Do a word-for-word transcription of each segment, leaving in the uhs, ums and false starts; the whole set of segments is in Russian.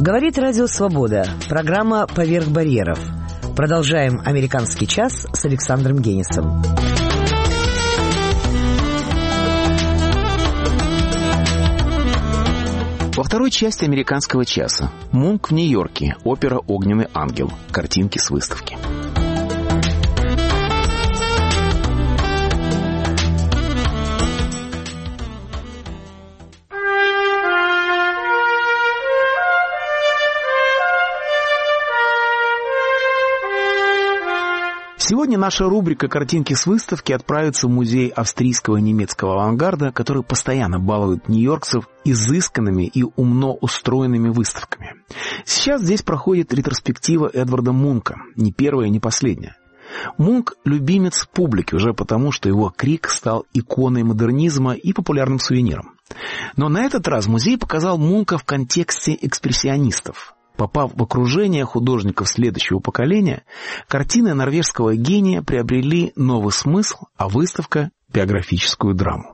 Говорит Радио Свобода. Программа «Поверх барьеров». Продолжаем «Американский час» с Александром Генисом. Во второй части «Американского часа» Мунк в Нью-Йорке, опера «Огненный ангел», картинки с выставки. Сегодня наша рубрика «Картинки с выставки» отправится в музей австрийского и немецкого авангарда, который постоянно балует нью-йоркцев изысканными и умно устроенными выставками. Сейчас здесь проходит ретроспектива Эдварда Мунка, не первая и не последняя. Мунк – любимец публики уже потому, что его крик стал иконой модернизма и популярным сувениром. Но на этот раз музей показал Мунка в контексте экспрессионистов. Попав в окружение художников следующего поколения, картины норвежского гения приобрели новый смысл, а выставка – биографическую драму.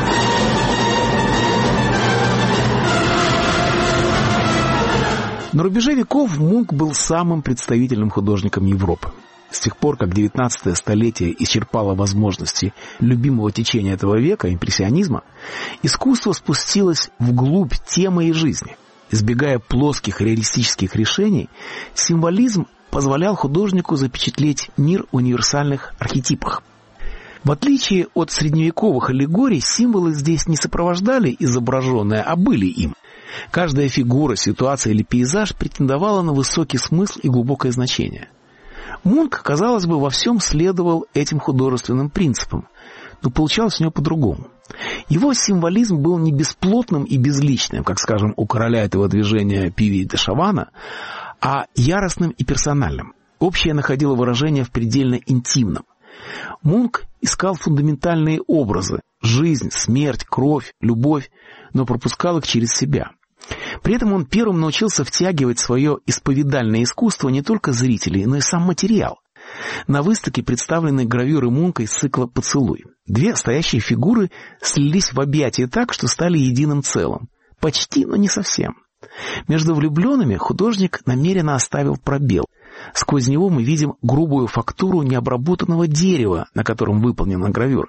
На рубеже веков Мунк был самым представительным художником Европы. С тех пор, как девятнадцатое столетие исчерпало возможности любимого течения этого века, импрессионизма, искусство спустилось вглубь темы и жизни. Избегая плоских реалистических решений, символизм позволял художнику запечатлеть мир в универсальных архетипах. В отличие от средневековых аллегорий, символы здесь не сопровождали изображенное, а были им. Каждая фигура, ситуация или пейзаж претендовала на высокий смысл и глубокое значение. Мунк, казалось бы, во всем следовал этим художественным принципам, но получалось у него по-другому. Его символизм был не бесплотным и безличным, как, скажем, у короля этого движения Пиви де Шавана, а яростным и персональным. Общее находило выражение в предельно интимном. Мунк искал фундаментальные образы – жизнь, смерть, кровь, любовь, но пропускал их через себя. При этом он первым научился втягивать в свое исповедальное искусство не только зрителей, но и сам материал. На выставке представлены гравюры Мунка из цикла «Поцелуй». Две стоящие фигуры слились в объятия так, что стали единым целым. Почти, но не совсем. Между влюбленными художник намеренно оставил пробел. Сквозь него мы видим грубую фактуру необработанного дерева, на котором выполнена гравюра.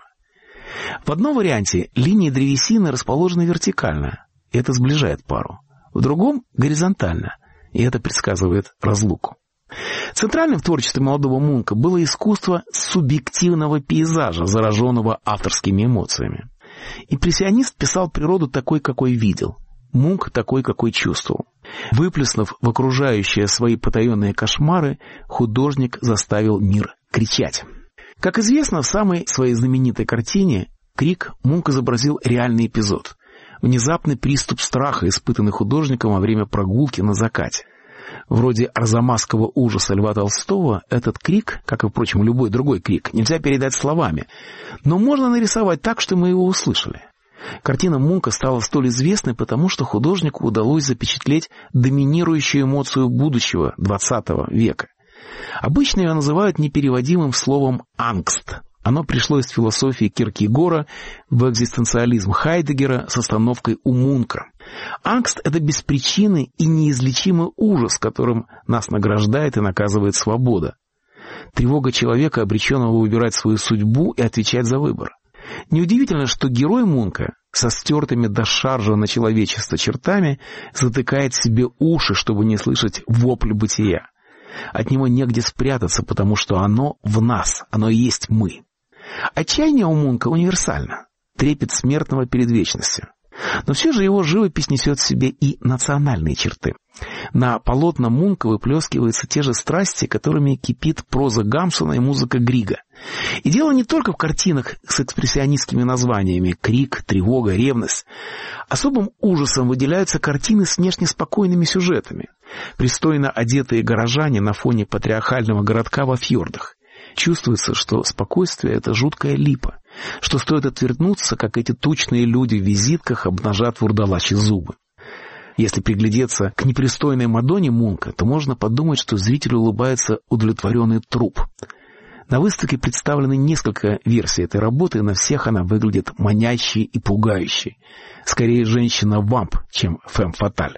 В одном варианте линии древесины расположены вертикально, и это сближает пару. В другом – горизонтально, и это предсказывает разлуку. Центральным в творчестве молодого Мунка было искусство субъективного пейзажа, зараженного авторскими эмоциями. Импрессионист писал природу такой, какой видел. Мунк такой, какой чувствовал. Выплеснув в окружающее свои потаенные кошмары, художник заставил мир кричать. Как известно, в самой своей знаменитой картине «Крик» Мунк изобразил реальный эпизод. Внезапный приступ страха, испытанный художником во время прогулки на закате. Вроде арзамасского ужаса Льва Толстого, этот крик, как и, впрочем, любой другой крик, нельзя передать словами, но можно нарисовать так, что мы его услышали. Картина Мунка стала столь известной, потому что художнику удалось запечатлеть доминирующую эмоцию будущего двадцатого века. Обычно ее называют непереводимым словом «ангст». Оно пришло из философии Киркегора в экзистенциализм Хайдеггера с остановкой у Мунка. Ангст – это беспричинный и неизлечимый ужас, которым нас награждает и наказывает свобода. Тревога человека, обреченного выбирать свою судьбу и отвечать за выбор. Неудивительно, что герой Мунка со стертыми до шаржа на человечество чертами затыкает себе уши, чтобы не слышать вопль бытия. От него негде спрятаться, потому что оно в нас, оно и есть мы. Отчаяние у Мунка универсально, трепет смертного перед вечностью. Но все же его живопись несет в себе и национальные черты. На полотна Мунка выплескиваются те же страсти, которыми кипит проза Гамсуна и музыка Грига. И дело не только в картинах с экспрессионистскими названиями «Крик», «Тревога», «Ревность». Особым ужасом выделяются картины с внешне спокойными сюжетами. Пристойно одетые горожане на фоне патриархального городка во фьордах. Чувствуется, что спокойствие — это жуткая липа, что стоит отвернуться, как эти тучные люди в визитках обнажат вурдалачьи зубы. Если приглядеться к непристойной Мадонне Мунка, то можно подумать, что зрителю улыбается удовлетворенный труп. На выставке представлены несколько версий этой работы, и на всех она выглядит манящей и пугающей. Скорее женщина-вамп, чем фemme-фаталь.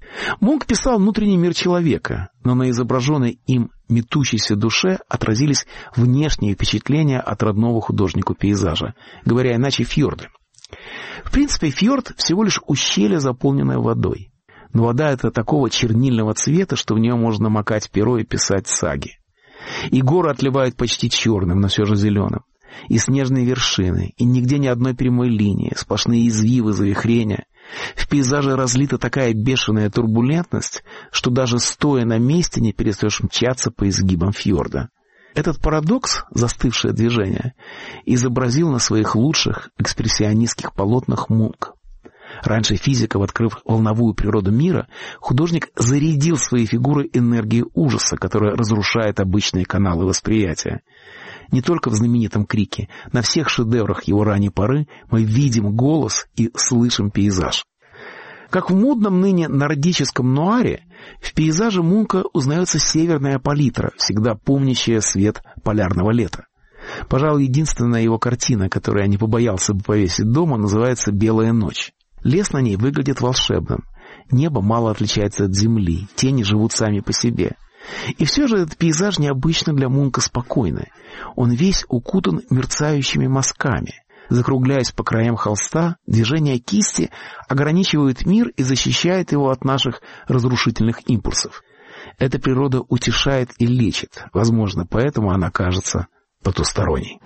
Мунк писал внутренний мир человека, но на изображенной им метущейся душе отразились внешние впечатления от родного художнику пейзажа, говоря иначе, фьорды. В принципе, фьорд всего лишь ущелье, заполненное водой. Но вода эта такого чернильного цвета, что в нее можно макать перо и писать саги. И горы отливают почти черным, но все же зеленым. И снежные вершины, и нигде ни одной прямой линии, сплошные извивы, завихрения. В пейзаже разлита такая бешеная турбулентность, что даже стоя на месте не перестаешь мчаться по изгибам фьорда. Этот парадокс, застывшее движение, изобразил на своих лучших экспрессионистских полотнах Мунк. Раньше физиков, открыв волновую природу мира, художник зарядил свои фигуры энергией ужаса, которая разрушает обычные каналы восприятия. Не только в знаменитом крике, на всех шедеврах его ранней поры мы видим голос и слышим пейзаж. Как в модном ныне нордическом нуаре, в пейзаже Мунка узнается северная палитра, всегда помнящая свет полярного лета. Пожалуй, единственная его картина, которую я не побоялся бы повесить дома, называется «Белая ночь». Лес на ней выглядит волшебным. Небо мало отличается от земли, тени живут сами по себе. И все же этот пейзаж необычно для Мунка спокойный. Он весь укутан мерцающими мазками. Закругляясь по краям холста, движения кисти ограничивают мир и защищают его от наших разрушительных импульсов. Эта природа утешает и лечит. Возможно, поэтому она кажется потусторонней.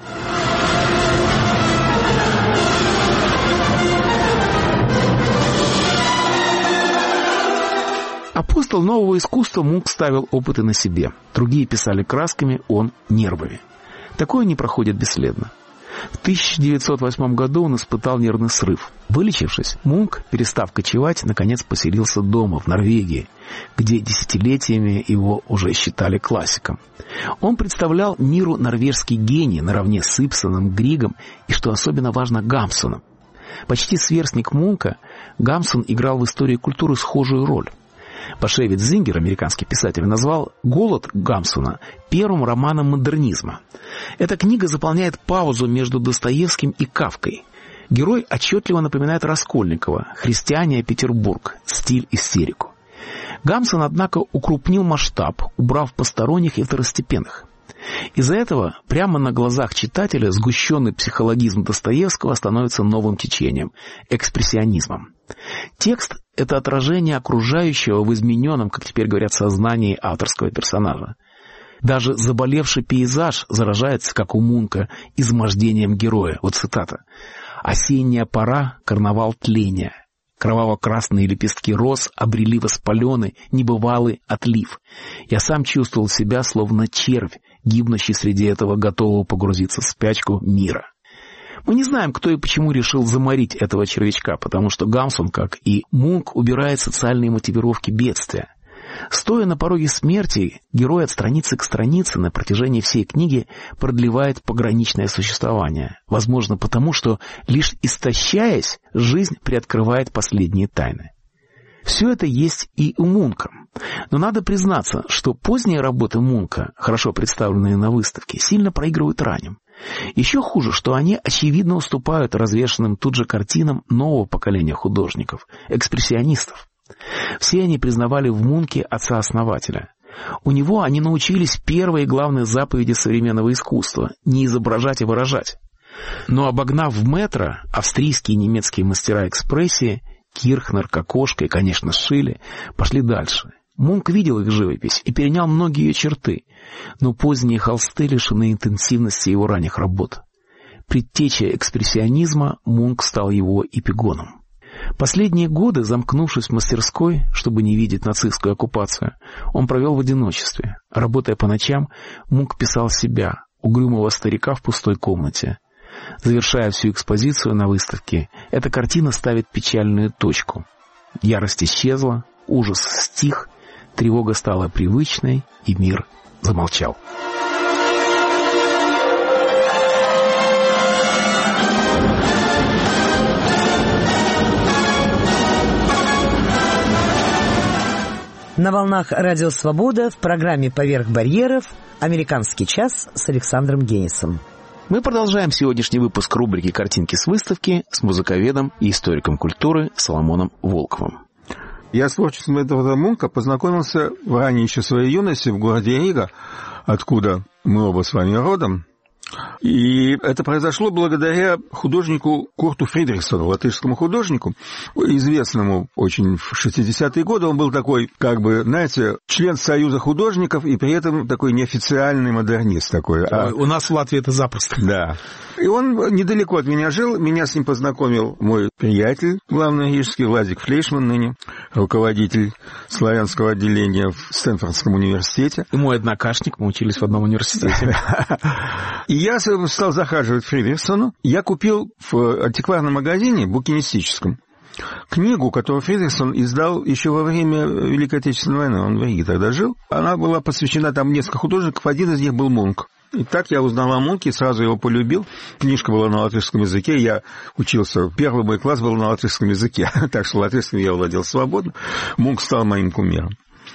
Апостол нового искусства Мунк ставил опыты на себе. Другие писали красками, он — нервами. Такое не проходит бесследно. В тысяча девятьсот восьмом году он испытал нервный срыв. Вылечившись, Мунк, перестав кочевать, наконец поселился дома, в Норвегии, где десятилетиями его уже считали классиком. Он представлял миру норвежский гений наравне с Ибсеном, Григом и, что особенно важно, Гамсуном. Почти сверстник Мунка, Гамсун играл в истории культуры схожую роль. Башевиц Зингер, американский писатель, назвал «Голод» Гамсуна первым романом модернизма. Эта книга заполняет паузу между Достоевским и Кафкой. Герой отчетливо напоминает Раскольникова, «Христиане, Петербург», стиль истерику. Гамсун, однако, укрупнил масштаб, убрав посторонних и второстепенных. Из-за этого прямо на глазах читателя сгущенный психологизм Достоевского становится новым течением – экспрессионизмом. Текст – это отражение окружающего в измененном, как теперь говорят, сознании авторского персонажа. Даже заболевший пейзаж заражается, как у Мунка, измождением героя. Вот цитата. «Осенняя пора, карнавал тления. Кроваво-красные лепестки роз обрели воспаленный, небывалый отлив. Я сам чувствовал себя, словно червь, гибнущий среди этого готового погрузиться в спячку мира». Мы не знаем, кто и почему решил заморить этого червячка, потому что Гамсун, как и Мунк, убирает социальные мотивировки бедствия. Стоя на пороге смерти, герой от страницы к странице на протяжении всей книги продлевает пограничное существование. Возможно, потому что, лишь истощаясь, жизнь приоткрывает последние тайны. Все это есть и у Мунка. Но надо признаться, что поздние работы Мунка, хорошо представленные на выставке, сильно проигрывают ранним. Еще хуже, что они очевидно уступают развешанным тут же картинам нового поколения художников, экспрессионистов. Все они признавали в Мунке отца-основателя. У него они научились первой и главной заповеди современного искусства – не изображать, а выражать. Но обогнав в метро австрийские и немецкие мастера экспрессии, Кирхнер, Кокошка и, конечно, Шилле, пошли дальше. Мунк видел их живопись и перенял многие ее черты, но поздние холсты лишены интенсивности его ранних работ. Предтеча экспрессионизма, Мунк стал его эпигоном. Последние годы, замкнувшись в мастерской, чтобы не видеть нацистскую оккупацию, он провел в одиночестве. Работая по ночам, Мунк писал себя, угрюмого старика в пустой комнате. Завершая всю экспозицию на выставке, эта картина ставит печальную точку. Ярость исчезла, ужас стих, тревога стала привычной, и мир замолчал. На волнах Радио Свобода в программе «Поверх барьеров» «Американский час» с Александром Генисом. Мы продолжаем сегодняшний выпуск рубрики «Картинки с выставки» с музыковедом и историком культуры Соломоном Волковым. Я с творчеством этого Мунка познакомился в ранней еще своей юности в городе Рига, откуда мы оба с вами родом. И это произошло благодаря художнику Курту Фридрихсону, латышскому художнику, известному очень в шестидесятые годы. Он был такой, как бы, знаете, член Союза художников и при этом такой неофициальный модернист такой. А... У нас в Латвии это запросто. Да. И он недалеко от меня жил. Меня с ним познакомил мой приятель, главный рижский, Владик Флейшман, ныне руководитель славянского отделения в Стэнфордском университете. И мой однокашник, мы учились в одном университете. И я стал захаживать к Фридрихсону. Я купил в антикварном магазине, букинистическом, книгу, которую Фридрихсон издал еще во время Великой Отечественной войны. Он в Риге тогда жил. Она была посвящена там несколько художников. Один из них был Мунк. И так я узнал о Мунке, сразу его полюбил. Книжка была на латышском языке. Я учился, первый мой класс был на латышском языке. Так что латышским я владел свободно. Мунк стал моим кумиром.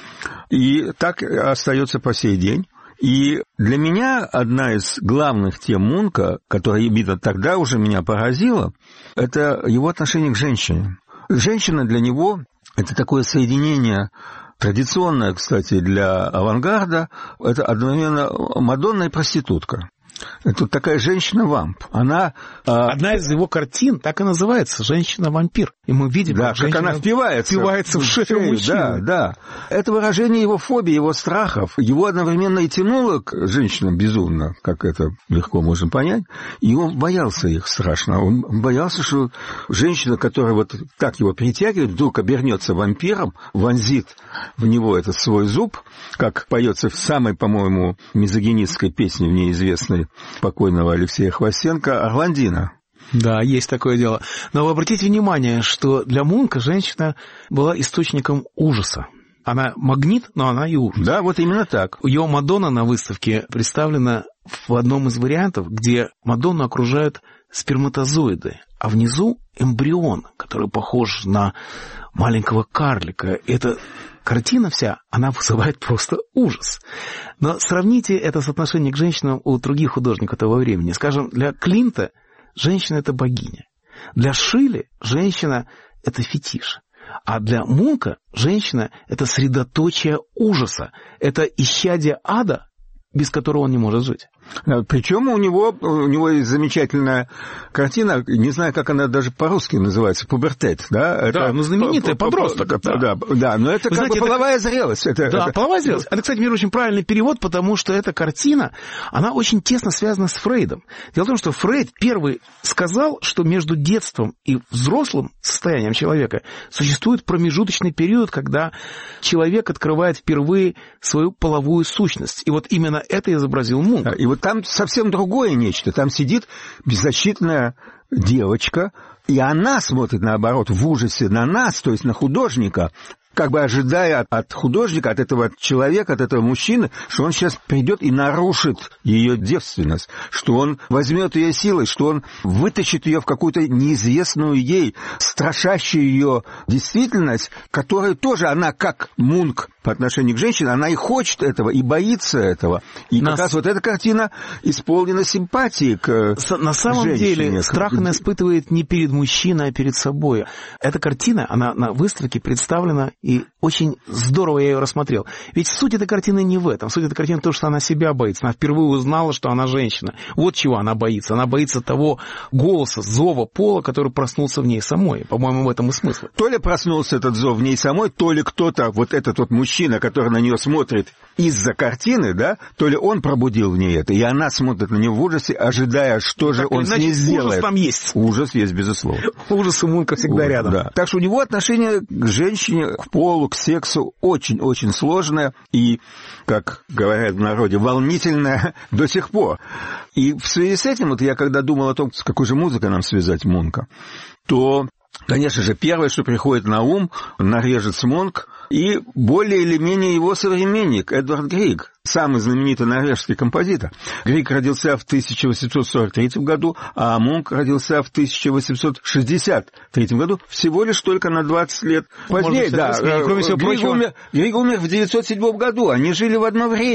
И так остается по сей день. И для меня одна из главных тем Мунка, которая, видно, тогда уже меня поразила, это его отношение к женщине. Женщина для него – это такое соединение, традиционное, кстати, для авангарда, это одновременно Мадонна и проститутка. Это такая женщина-вамп. Она... Одна из его картин так и называется «Женщина-вампир». И мы видим, да, как, как она впивается, впивается в шею мужчины. Да, да. Это выражение его фобии, его страхов. Его одновременно и тянуло к женщинам безумно, как это легко можно понять. И он боялся их страшно. Он боялся, что женщина, которая вот так его притягивает, вдруг обернется вампиром, вонзит в него этот свой зуб, как поется в самой, по-моему, мизогинистской песне в ней известной покойного Алексея Хвостенко «Орландина». Да, есть такое дело. Но вы обратите внимание, что для Мунка женщина была источником ужаса. Она магнит, но она и ужас. Да, вот именно так. Ее Мадонна на выставке представлена в одном из вариантов, где Мадонну окружают сперматозоиды, а внизу эмбрион, который похож на маленького карлика. Это... Картина вся, она вызывает просто ужас. Но сравните это соотношение к женщинам у других художников того времени. Скажем, для Клинта женщина – это богиня. Для Шилли женщина – это фетиш. А для Мунка женщина – это средоточие ужаса. Это исчадие ада, без которого он не может жить. Причем у него, у него есть замечательная картина, не знаю, как она даже по-русски называется, «Пубертет». Да, это, да, ну знаменитая подросток. Да, да, да, но это Вы как знаете, бы половая это... зрелость. Это, да, это... половая зрелость. Это, кстати, очень правильный перевод, потому что эта картина, она очень тесно связана с Фрейдом. Дело в том, что Фрейд первый сказал, что между детством и взрослым состоянием человека существует промежуточный период, когда человек открывает впервые свою половую сущность. И вот именно это изобразил Мунк. И вот там совсем другое нечто. Там сидит беззащитная девочка, и она смотрит, наоборот, в ужасе на нас, то есть на художника, как бы ожидая от художника, от этого человека, от этого мужчины, что он сейчас придет и нарушит ее девственность, что он возьмет ее силой, что он вытащит ее в какую-то неизвестную ей, страшащую ее действительность, которая тоже, она как Мунк по отношению к женщине, она и хочет этого, и боится этого. И Нас... как раз вот эта картина исполнена симпатией к С- На самом женщине. деле страх она испытывает не перед мужчиной, а перед собой. Эта картина, она на выставке представлена, и очень здорово я ее рассмотрел. Ведь суть этой картины не в этом. Суть этой картины в том, что она себя боится. Она впервые узнала, что она женщина. Вот чего она боится. Она боится того голоса, зова пола, который проснулся в ней самой. По-моему, в этом и смысл. То ли проснулся этот зов в ней самой, то ли кто-то, вот этот вот мужчина, который на нее смотрит из-за картины, да, то ли он пробудил в ней это, и она смотрит на него в ужасе, ожидая, что же так, он значит, с ней сделает. Ужас там есть. Ужас есть, безусловно. Ужас у Мунка всегда вот, рядом. Да. Так что у него отношение к женщине, к полу, к сексу очень-очень сложное и, как говорят в народе, волнительное до сих пор. И в связи с этим, вот я когда думал о том, с какой же музыкой нам связать Мунка, то, конечно же, первое, что приходит на ум, норвежец Мунк и более или менее его современник Эдвард Григ, самый знаменитый норвежский композитор. Григ родился в тысяча восемьсот сорок третьем году, а Мунк родился в тысяча восемьсот шестьдесят третьем году, всего лишь только на двадцать лет позднее. Да, кроме всего Григ, прочего... умер, Григ умер в девятьсот седьмом году, они жили в одно время.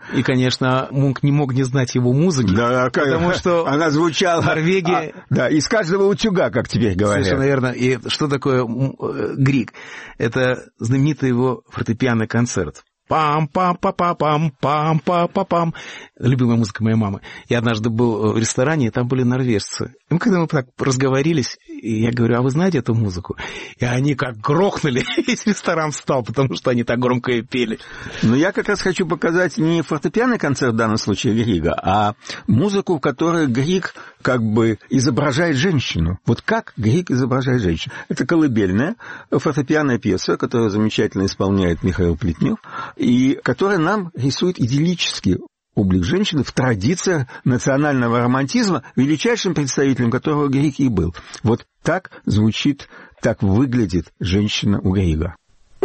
И, конечно, Мунк не мог не знать его музыки, да, потому что она звучала... Норвегия... А, да, из каждого утюга, как теперь говорят. Совершенно верно. И что такое Григ? Это знаменитый его фортепианный концерт. Пам-пам-па-па-пам-пам-па-па-пам. Любимая музыка моей мамы. Я однажды был в ресторане, и там были норвежцы. И когда мы так разговорились, и я говорю, а вы знаете эту музыку? И они как грохнули, весь ресторан встал, потому что они так громко и пели. Но я как раз хочу показать не фортепианный концерт в данном случае Грига, а музыку, в которой Григ как бы изображает женщину. Вот как Григ изображает женщину. Это колыбельная фортепианная пьеса, которую замечательно исполняет Михаил Плетнев, и которая нам рисует идиллический облик женщины в традициях национального романтизма, величайшим представителем которого Григ и был. Вот так звучит, так выглядит женщина у Грига.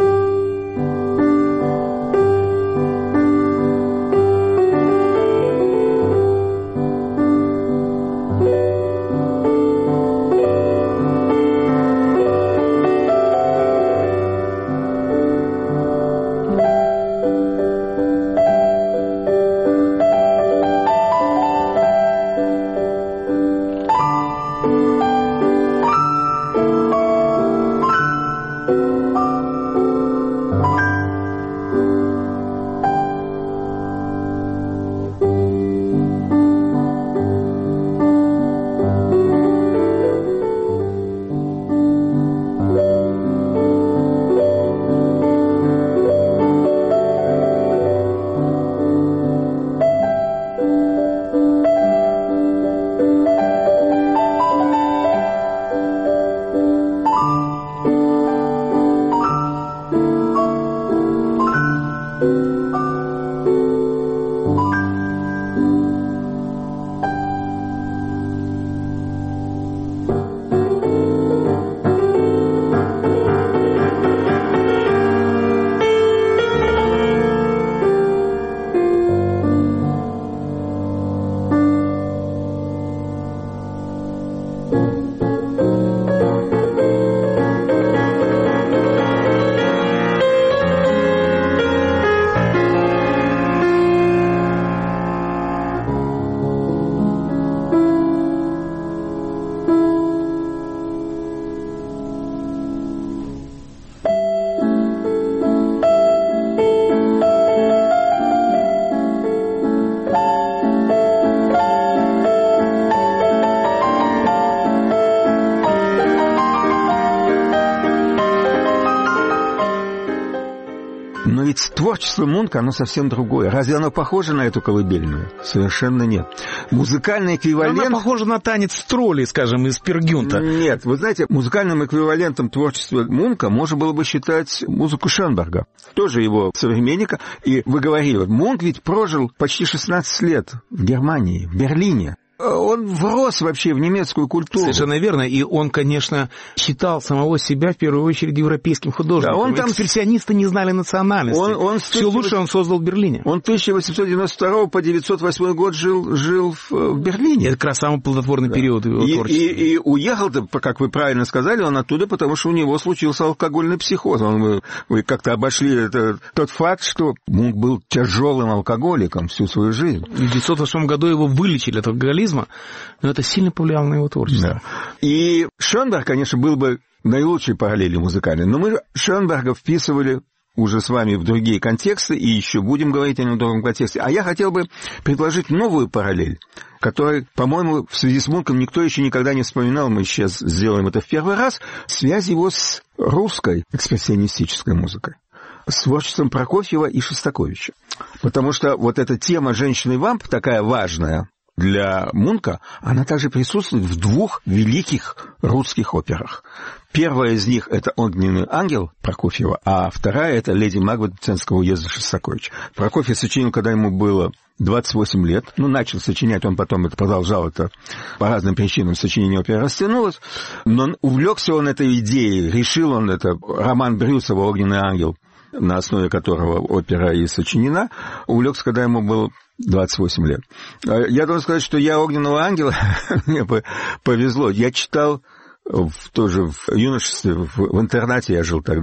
Творчество Мунка, оно совсем другое. Разве оно похоже на эту колыбельную? Совершенно нет. Музыкальный эквивалент... Она похожа на танец троллей, скажем, из Пер Гюнта. Нет, вы знаете, музыкальным эквивалентом творчества Мунка можно было бы считать музыку Шönberga, тоже его современника. И вы говорили, вот Мунк ведь прожил почти шестнадцать лет в Германии, в Берлине. Он врос вообще в немецкую культуру. Совершенно верно. И он, конечно, считал самого себя в первую очередь европейским художником. Да, он там... Экспрессионисты не знали национальности. Он, он Все тысяча... лучше он создал в Берлине. Он тысяча восемьсот девяносто второго по девятьсот восьмой год жил, жил в, в Берлине. Это как раз самый плодотворный да. период его и, творчества. И, и уехал-то, как вы правильно сказали, он оттуда, потому что у него случился алкогольный психоз. Он, вы, вы как-то обошли это, тот факт, что Мунк был тяжелым алкоголиком всю свою жизнь. В девятьсот восьмом году его вылечили от алкоголизма. Но это сильно повлияло на его творчество. Да. И Шönberg, конечно, был бы наилучшей параллелью музыкальной, но мы Шönberga вписывали уже с вами в другие контексты, и еще будем говорить о нем в другом контексте. А я хотел бы предложить новую параллель, которой, по-моему, в связи с Мунком никто еще никогда не вспоминал, мы сейчас сделаем это в первый раз, связь его с русской экспрессионистической музыкой, с творчеством Прокофьева и Шостаковича. Потому что вот эта тема «Женщины-вамп» такая важная для Мунка, она также присутствует в двух великих русских операх. Первая из них — это «Огненный ангел» Прокофьева, а вторая — это «Леди Макбет» Мценского уезда Шостаковича. Прокофьев сочинил, когда ему было двадцать восемь лет. Ну, начал сочинять, он потом это продолжал, это по разным причинам сочинение оперы растянулось. Но увлекся он этой идеей, решил он это, роман Брюсова «Огненный ангел», на основе которого опера и сочинена, увлекся, когда ему было двадцать восемь лет. Я должен сказать, что я «Огненного ангела» мне повезло. Я читал в, тоже в юношестве, в, в интернате я жил тогда,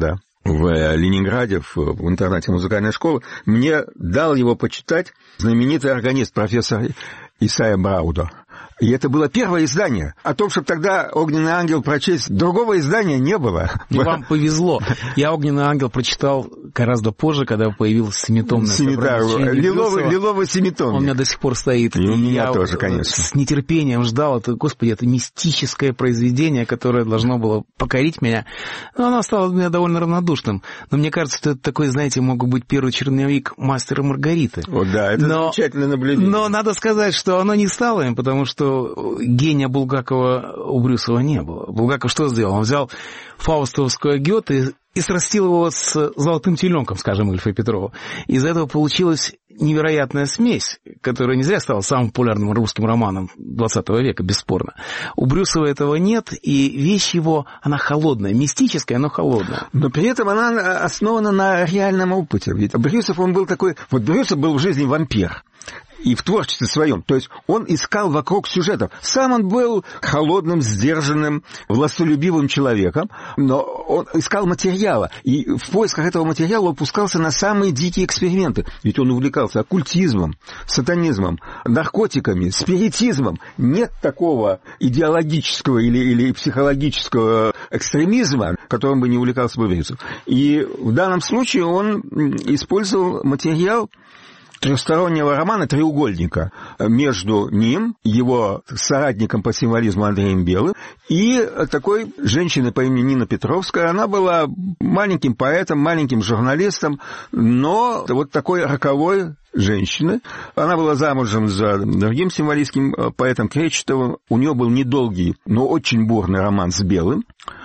в Ленинграде, в, в интернате музыкальной школы, мне дал его почитать знаменитый органист профессор Исайя Браудо. И это было первое издание. О том, чтобы тогда «Огненный ангел» прочесть, другого издания не было. И вам повезло. Я «Огненный ангел» прочитал гораздо позже, когда появилось семитомное собрание. Лиловый, лиловый семитомник. Он у меня до сих пор стоит. И у меня я тоже, конечно. С нетерпением ждал. Это, господи, это мистическое произведение, которое должно было покорить меня. Но оно стало для меня довольно равнодушным. Но мне кажется, что это такой, знаете, мог быть первый черновик «Мастера и Маргариты». О, да, это но, замечательное наблюдение. Но надо сказать, что оно не стало им, потому что гения Булгакова у Брюсова не было. Булгаков что сделал? Он взял фаустовское Гёте и срастил его с «Золотым теленком», скажем, Ильфа и Петрова. Из этого получилась невероятная смесь, которая не зря стала самым популярным русским романом двадцатого века, бесспорно. У Брюсова этого нет, и вещь его, она холодная, мистическая, но холодная. Но при этом она основана на реальном опыте. Ведь Брюсов, он был такой... Вот Брюсов был в жизни вампир. И в творчестве своем. То есть он искал вокруг сюжетов. Сам он был холодным, сдержанным, властолюбивым человеком, но он искал материала. И в поисках этого материала он пускался на самые дикие эксперименты. Ведь он увлекался оккультизмом, сатанизмом, наркотиками, спиритизмом. Нет такого идеологического или, или психологического экстремизма, которым бы не увлекался бы Брюсов. И в данном случае он использовал материал трехстороннего романа «Треугольника» между ним, его соратником по символизму Андреем Белым, и такой женщиной по имени Нина Петровская. Она была маленьким поэтом, маленьким журналистом, но вот такой роковой женщины. Она была замужем за другим символистским поэтом Кречетовым. У нее был недолгий, но очень бурный роман с Белым.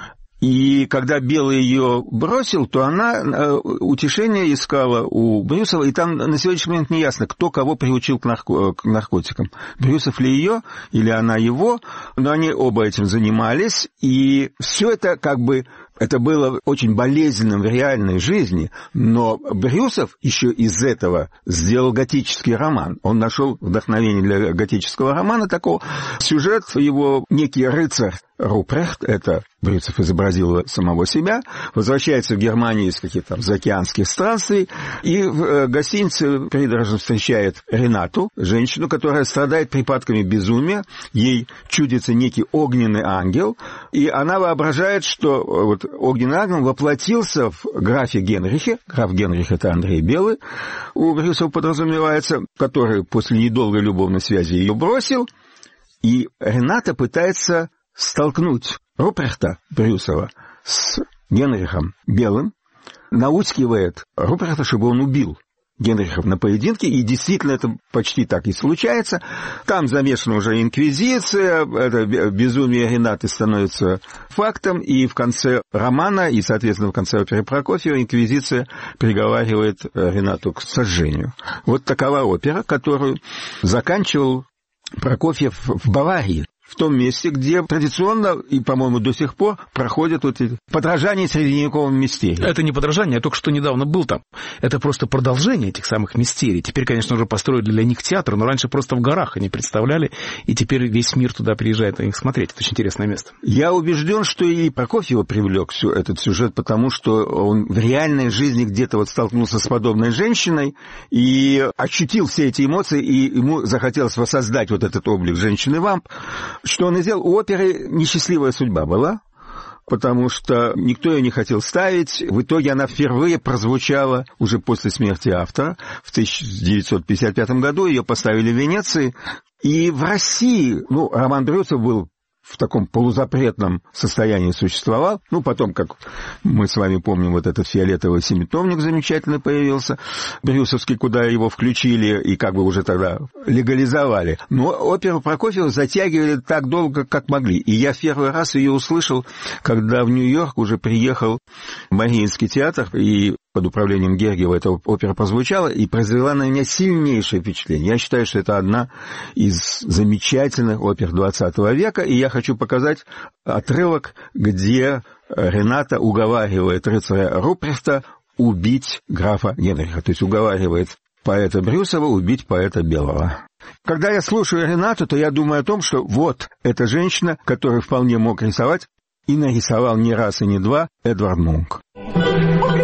И когда Белый ее бросил, то она утешение искала у Брюсова, и там на сегодняшний момент не ясно, кто кого приучил к, нарко- к наркотикам. Брюсов ли ее, или она его, но они оба этим занимались, и все это как бы... Это было очень болезненным в реальной жизни, но Брюсов еще из этого сделал готический роман. Он нашел вдохновение для готического романа такого. Сюжет его, некий рыцарь Рупрехт, это Брюсов изобразил самого себя, возвращается в Германию из каких-то там заокеанских странствий, и в гостинице придорожно встречает Ренату, женщину, которая страдает припадками безумия, ей чудится некий огненный ангел, и она воображает, что вот огненный ангел воплотился в графе Генрихе, граф Генрих — это Андрей Белый, у Брюсова подразумевается, который после недолгой любовной связи ее бросил, и Рената пытается столкнуть Рупрехта Брюсова с Генрихом Белым, наускивает Рупрехта, чтобы он убил Генриха на поединке, и действительно это почти так и случается. Там замешана уже инквизиция, это безумие Ренаты становится фактом, и в конце романа, и, соответственно, в конце оперы Прокофьева, инквизиция приговаривает Ренату к сожжению. Вот такова опера, которую заканчивал Прокофьев в Баварии, в том месте, где традиционно и, по-моему, до сих пор проходят вот эти подражания средневековым мистериям. Это не подражание, я только что недавно был там. Это просто продолжение этих самых мистерий. Теперь, конечно, уже построили для них театр, но раньше просто в горах они представляли, и теперь весь мир туда приезжает на них смотреть. Это очень интересное место. Я убежден, что и Прокофьева привлек этот сюжет, потому что он в реальной жизни где-то вот столкнулся с подобной женщиной и ощутил все эти эмоции, и ему захотелось воссоздать вот этот облик женщины-вамп. Что он и сделал? У оперы несчастливая судьба была, потому что никто ее не хотел ставить. В итоге она впервые прозвучала уже после смерти автора. В тысяча девятьсот пятьдесят пятом году ее поставили в Венеции. И в России, ну, Роман Брюсов был в таком полузапретном состоянии существовал. Ну, потом, как мы с вами помним, вот этот фиолетовый семитомник замечательно появился, брюсовский, куда его включили и как бы уже тогда легализовали. Но оперу Прокофьева затягивали так долго, как могли. И я в первый раз ее услышал, когда в Нью-Йорк уже приехал Мариинский театр, и под управлением Гергиева эта опера прозвучала и произвела на меня сильнейшее впечатление. Я считаю, что это одна из замечательных опер двадцатого века, и я хочу показать отрывок, где Рената уговаривает рыцаря Рупрехта убить графа Генриха, то есть уговаривает поэта Брюсова убить поэта Белого. Когда я слушаю Ренату, то я думаю о том, что вот эта женщина, которую вполне мог рисовать, и нарисовал не раз и не два Эдвард Мунк.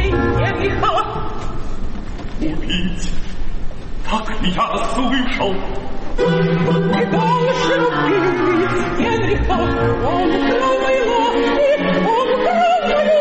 людей Генриха. Убить? Так я слышал. И дальше убить Генриха. Он украл мои ласки, он украл мою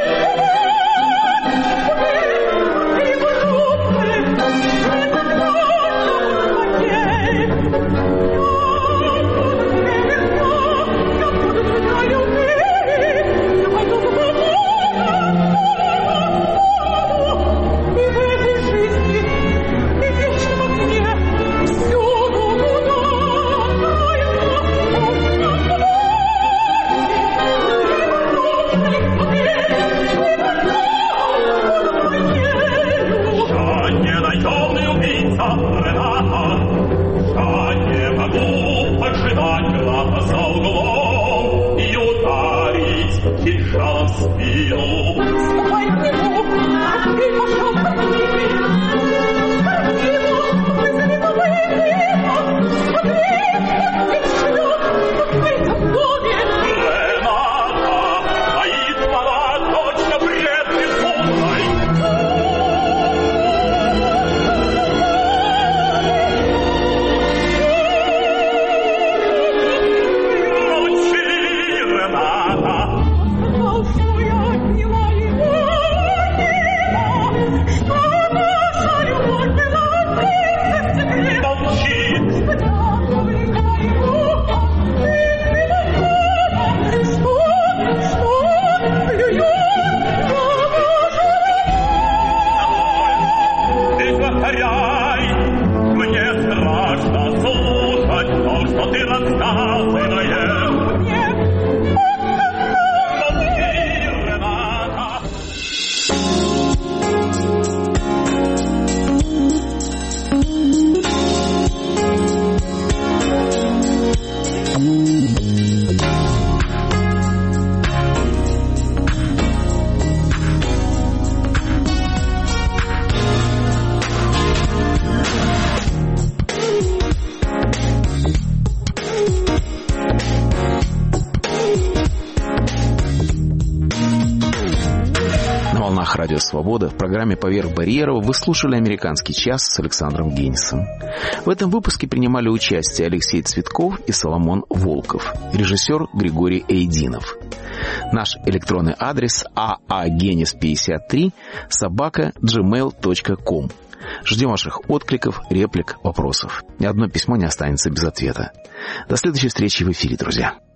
Радио Свобода. В программе «Поверх барьеров» вы слушали «Американский час» с Александром Генисом. В этом выпуске принимали участие Алексей Цветков и Соломон Волков, режиссер Григорий Эйдинов. Наш электронный адрес а а генис пятьдесят три собака джимейл точка ком. Ждем ваших откликов, реплик, вопросов. Ни одно письмо не останется без ответа. До следующей встречи в эфире, друзья.